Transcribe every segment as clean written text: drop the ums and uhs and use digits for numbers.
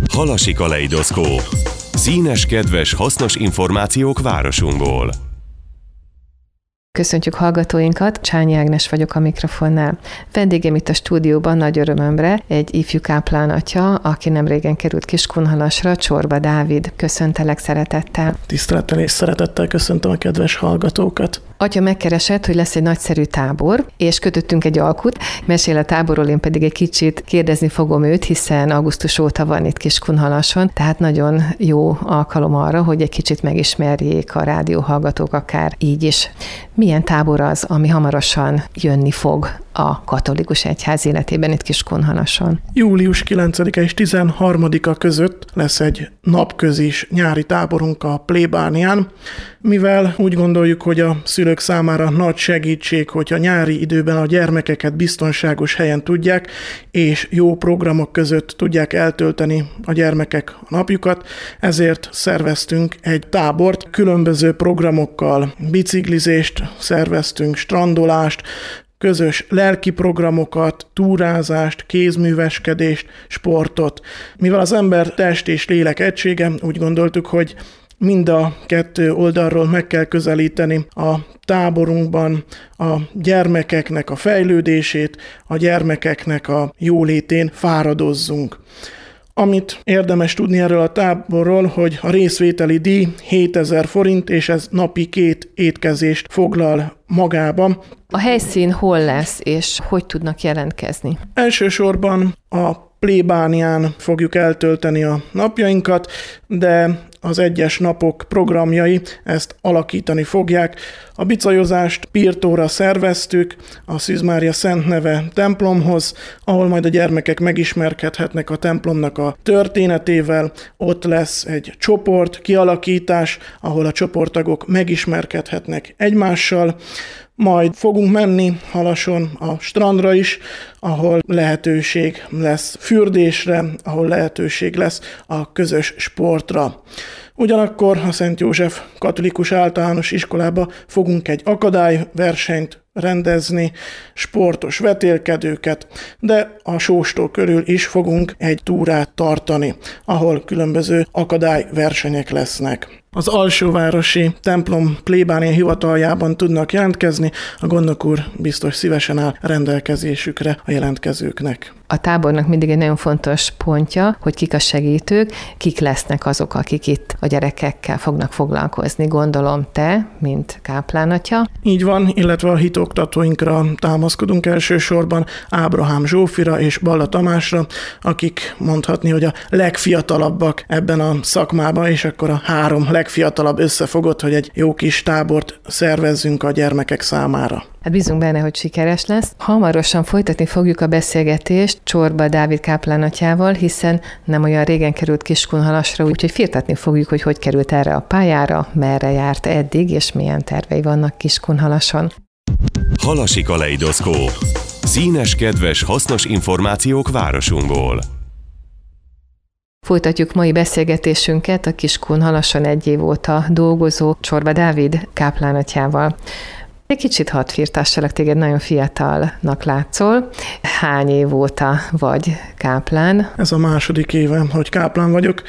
Halasi kaleidoszkóp. Színes, kedves, hasznos információk városunkból. Köszöntjük hallgatóinkat, Csányi Ágnes vagyok a mikrofonnál. Vendégem itt a stúdióban nagy örömömre egy ifjú káplán atya, aki nemrégen került Kiskunhalasra, Csorba Dávid. Köszöntelek szeretettel. Tisztelettel és szeretettel köszöntöm a kedves hallgatókat. Atya megkeresett, hogy lesz egy nagyszerű tábor, és kötöttünk egy alkut. Mesél a táborról, én pedig egy kicsit kérdezni fogom őt, hiszen augusztus óta van itt Kiskunhalason, tehát nagyon jó alkalom arra, hogy egy kicsit megismerjék a rádióhallgatók akár így is. Milyen tábor az, ami hamarosan jönni fog a katolikus egyház életében itt Kiskunhalason? Július 9-e és 13-a között lesz egy napközis nyári táborunk a plébánián, mivel úgy gondoljuk, hogy a szülők számára nagy segítség, hogy a nyári időben a gyermekeket biztonságos helyen tudják, és jó programok között tudják eltölteni a gyermekek a napjukat, ezért szerveztünk egy tábort, különböző programokkal, biciklizést szerveztünk, strandolást, közös lelki programokat, túrázást, kézműveskedést, sportot. Mivel az ember test és lélek egysége, úgy gondoltuk, hogy mind a kettő oldalról meg kell közelíteni a táborunkban a gyermekeknek a fejlődését, a gyermekeknek a jólétén fáradozzunk. Amit érdemes tudni erről a táborról, hogy a részvételi díj 7000 forint, és ez napi 2 étkezést foglal magába. A helyszín hol lesz, és hogy tudnak jelentkezni? Elsősorban a plébánián fogjuk eltölteni a napjainkat, de az egyes napok programjai ezt alakítani fogják. A bicajozást Pirtóra szerveztük, a Szűz Mária Szent Neve templomhoz, ahol majd a gyermekek megismerkedhetnek a templomnak a történetével. Ott lesz egy csoport kialakítás, ahol a csoporttagok megismerkedhetnek egymással. Majd fogunk menni Halason a strandra is, ahol lehetőség lesz fürdésre, ahol lehetőség lesz a közös sportra. Ugyanakkor a Szent József Katolikus Általános Iskolába fogunk egy akadályversenyt rendezni, sportos vetélkedőket, de a sóstó körül is fogunk egy túrát tartani, ahol különböző akadályversenyek lesznek. Az alsóvárosi templom plébánia hivataljában tudnak jelentkezni, a gondnok úr biztos szívesen áll rendelkezésükre a jelentkezőknek. A tábornak mindig egy nagyon fontos pontja, hogy kik a segítők, kik lesznek azok, akik itt a gyerekekkel fognak foglalkozni. Gondolom te, mint káplánatya. Így van, illetve a hitoktatóinkra támaszkodunk elsősorban, Ábrahám Zsófira és Balla Tamásra, akik mondhatni, hogy a legfiatalabbak ebben a szakmában, és akkor a 3 legfiatalabb összefogott, hogy egy jó kis tábort szervezzünk a gyermekek számára. Hát bízunk benne, hogy sikeres lesz. Hamarosan folytatni fogjuk a beszélgetést Csorba Dávid káplánatyával, hiszen nem olyan régen került Kiskunhalasra, úgyhogy firtatni fogjuk, hogy került erre a pályára, merre járt eddig, és milyen tervei vannak Kiskunhalason. Halasi kaleidoszkóp. Színes, kedves, hasznos információk városunkból. Folytatjuk mai beszélgetésünket a Kiskunhalason 1 év óta dolgozó Csorba Dávid káplánatyával. Egy kicsit hadd firtassalak, téged nagyon fiatalnak látszol. Hány év óta vagy káplán? Ez a második évem, hogy káplán vagyok.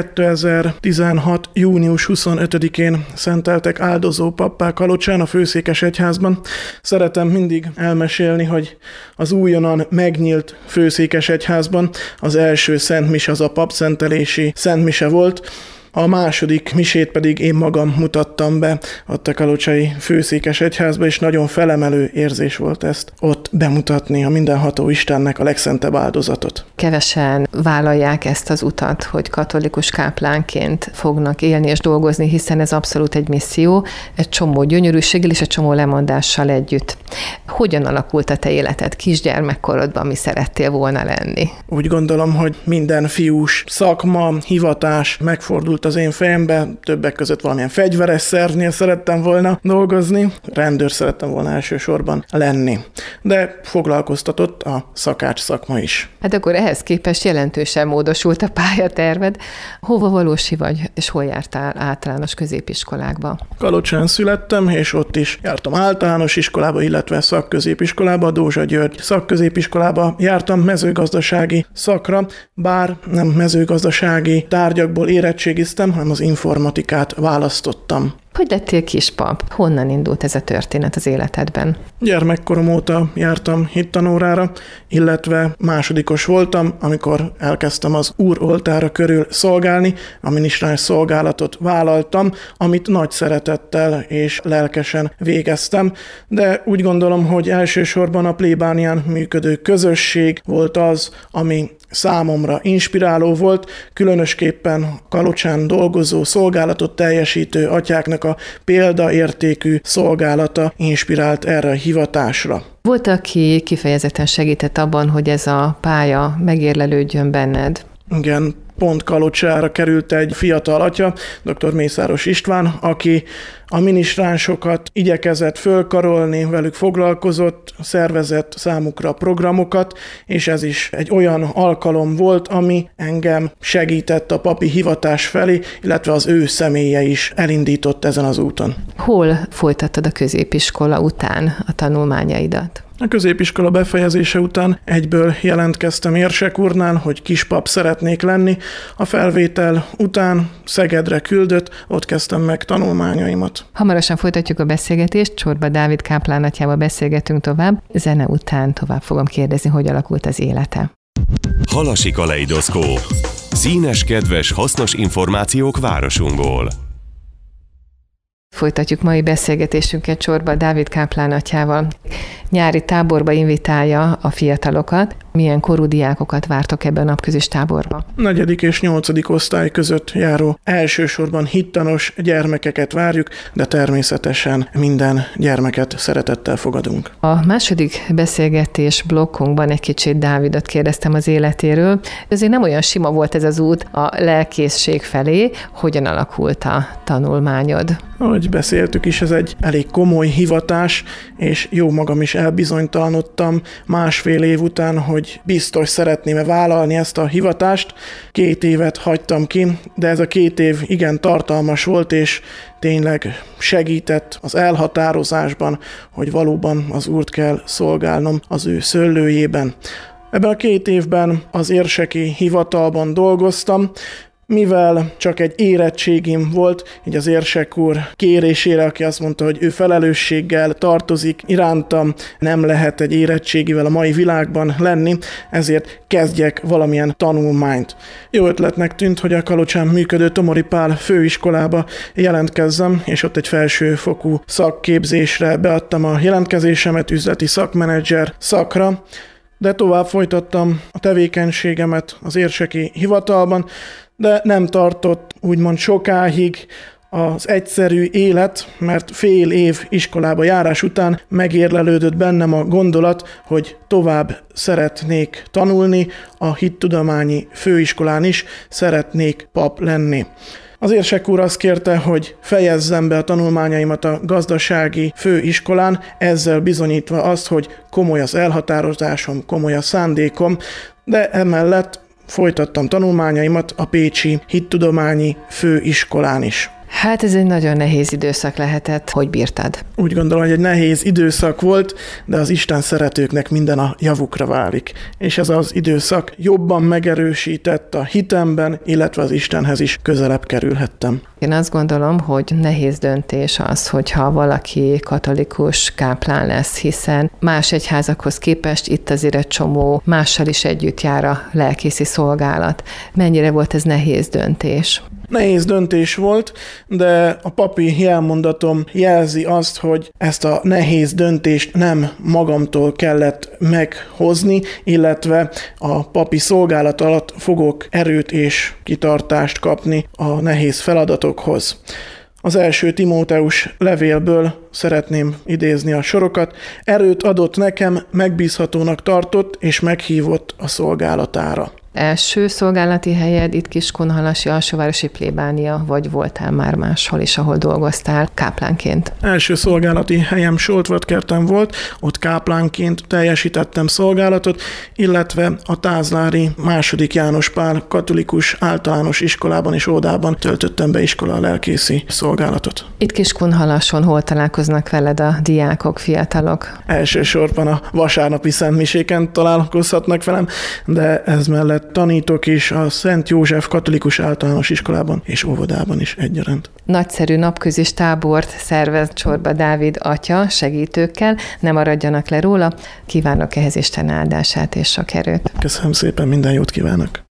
2016. június 25-én szenteltek áldozó pappá Kalocsán, a Főszékesegyházban. Szeretem mindig elmesélni, hogy az újonnan megnyílt Főszékesegyházban az első szentmise az a papszentelési szentmise volt. A második misét pedig én magam mutattam be ott a kalocsai Főszékesegyházba, és nagyon felemelő érzés volt ezt ott bemutatni a mindenható Istennek a legszentebb áldozatot. Kevesen vállalják ezt az utat, hogy katolikus káplánként fognak élni és dolgozni, hiszen ez abszolút egy misszió, egy csomó gyönyörűséggel és egy csomó lemondással együtt. Hogyan alakult a te életed kisgyermekkorodban, mi szerettél volna lenni? Úgy gondolom, hogy minden fiús szakma, hivatás megfordult indult az én fejembe, többek között valamilyen fegyveres szervnél szerettem volna dolgozni, rendőr szerettem volna elsősorban lenni. De foglalkoztatott a szakács szakma is. Hát akkor ehhez képest jelentősen módosult a pályaterved. Hova valósi vagy, és hol jártál általános középiskolákba? Kalocsán születtem, és ott is jártam általános iskolába, illetve szakközépiskolába, Dózsa György szakközépiskolába jártam mezőgazdasági szakra, bár nem mezőgazdasági tárgyakból érettségiztem, hanem az informatikát választottam. Hogy lettél kispap? Honnan indult ez a történet az életedben? Gyermekkorom óta jártam hittanórára, illetve másodikos voltam, amikor elkezdtem az úroltára körül szolgálni, a minisztráns szolgálatot vállaltam, amit nagy szeretettel és lelkesen végeztem, de úgy gondolom, hogy elsősorban a plébánián működő közösség volt az, ami számomra inspiráló volt, különösképpen Kalocsán dolgozó, szolgálatot teljesítő atyáknak a példaértékű szolgálata inspirált erre a hivatásra. Volt, aki kifejezetten segített abban, hogy ez a pálya megérlelődjön benned? Igen, pont Kalocsára került egy fiatal atya, dr. Mészáros István, aki a minisztránsokat igyekezett fölkarolni, velük foglalkozott, szervezett számukra programokat, és ez is egy olyan alkalom volt, ami engem segített a papi hivatás felé, illetve az ő személye is elindított ezen az úton. Hol folytattad a középiskola után a tanulmányaidat? A középiskola befejezése után egyből jelentkeztem Érsek úrnál, hogy kispap szeretnék lenni. A felvétel után Szegedre küldött, ott kezdtem meg tanulmányaimat. Hamarosan folytatjuk a beszélgetést, Csorba Dávid káplán atyával beszélgetünk tovább. Zene után tovább fogom kérdezni, hogy alakult az élete. Halasi kaleidoszkóp. Színes, kedves, hasznos információk városunkból. Folytatjuk mai beszélgetésünket Csorba Dávid káplán atyával. Nyári táborba invitálja a fiatalokat. Milyen korú diákokat vártok ebben a napközis táborba? 4. és 8. osztály között járó elsősorban hittanos gyermekeket várjuk, de természetesen minden gyermeket szeretettel fogadunk. A második beszélgetés blokkunkban egy kicsit Dávidot kérdeztem az életéről. Azért nem olyan sima volt ez az út a lelkészség felé. Hogyan alakult a tanulmányod? Ahogy beszéltük is, ez egy elég komoly hivatás, és jó magam is elbizonytalanodtam 1,5 év után, hogy biztos szeretném vállalni ezt a hivatást. 2 évet hagytam ki, de ez a 2 év igen tartalmas volt, és tényleg segített az elhatározásban, hogy valóban az Úrt kell szolgálnom az ő szőlőjében. Ebben a 2 évben az érseki hivatalban dolgoztam, mivel csak egy érettségim volt, így az érsek úr kérésére, aki azt mondta, hogy ő felelősséggel tartozik irántam, nem lehet egy érettségivel a mai világban lenni, ezért kezdjek valamilyen tanulmányt. Jó ötletnek tűnt, hogy a Kalocsán működő Tomori Pál főiskolába jelentkezzem, és ott egy felsőfokú szakképzésre beadtam a jelentkezésemet, üzleti szakmenedzser szakra, de tovább folytattam a tevékenységemet az érseki hivatalban, de nem tartott úgymond sokáig az egyszerű élet, mert fél év iskolába járás után megérlelődött bennem a gondolat, hogy tovább szeretnék tanulni, a hittudományi főiskolán is szeretnék pap lenni. Az érsek úr azt kérte, hogy fejezzem be a tanulmányaimat a gazdasági főiskolán, ezzel bizonyítva azt, hogy komoly az elhatározásom, komoly a szándékom, de emellett folytattam tanulmányaimat a pécsi hittudományi főiskolán is. Hát ez egy nagyon nehéz időszak lehetett. Hogy bírtad? Úgy gondolom, hogy egy nehéz időszak volt, de az Isten szeretőknek minden a javukra válik. És ez az időszak jobban megerősített a hitemben, illetve az Istenhez is közelebb kerülhettem. Én azt gondolom, hogy nehéz döntés az, hogyha valaki katolikus káplán lesz, hiszen más egyházakhoz képest itt azért egy csomó mással is együtt jár a lelkészi szolgálat. Mennyire volt ez nehéz döntés? Nehéz döntés volt, de a papi jelmondatom jelzi azt, hogy ezt a nehéz döntést nem magamtól kellett meghozni, illetve a papi szolgálat alatt fogok erőt és kitartást kapni a nehéz feladatokhoz. Az első Timóteus levélből szeretném idézni a sorokat. Erőt adott nekem, megbízhatónak tartott és meghívott a szolgálatára. első szolgálati helyed itt Kiskunhalasi alsóvárosi plébánia, vagy voltál már máshol is, ahol dolgoztál káplánként? Első szolgálati helyem Soltvatkerten volt, ott káplánként teljesítettem szolgálatot, illetve a Tázlári II. János Pál katolikus általános iskolában és óvodában töltöttem be iskola lelkészi szolgálatot. Itt Kiskunhalason hol találkoznak veled a diákok, fiatalok? Elsősorban a vasárnapi szentmiséken találkozhatnak velem, de ez mellett tanítok is a Szent József katolikus általános iskolában és óvodában is egyaránt. Nagyszerű napközis tábort szervez Csorba Dávid atya segítőkkel, ne maradjanak le róla. Kívánok ehhez Isten áldását és sok erőt. Köszönöm szépen, minden jót kívánok!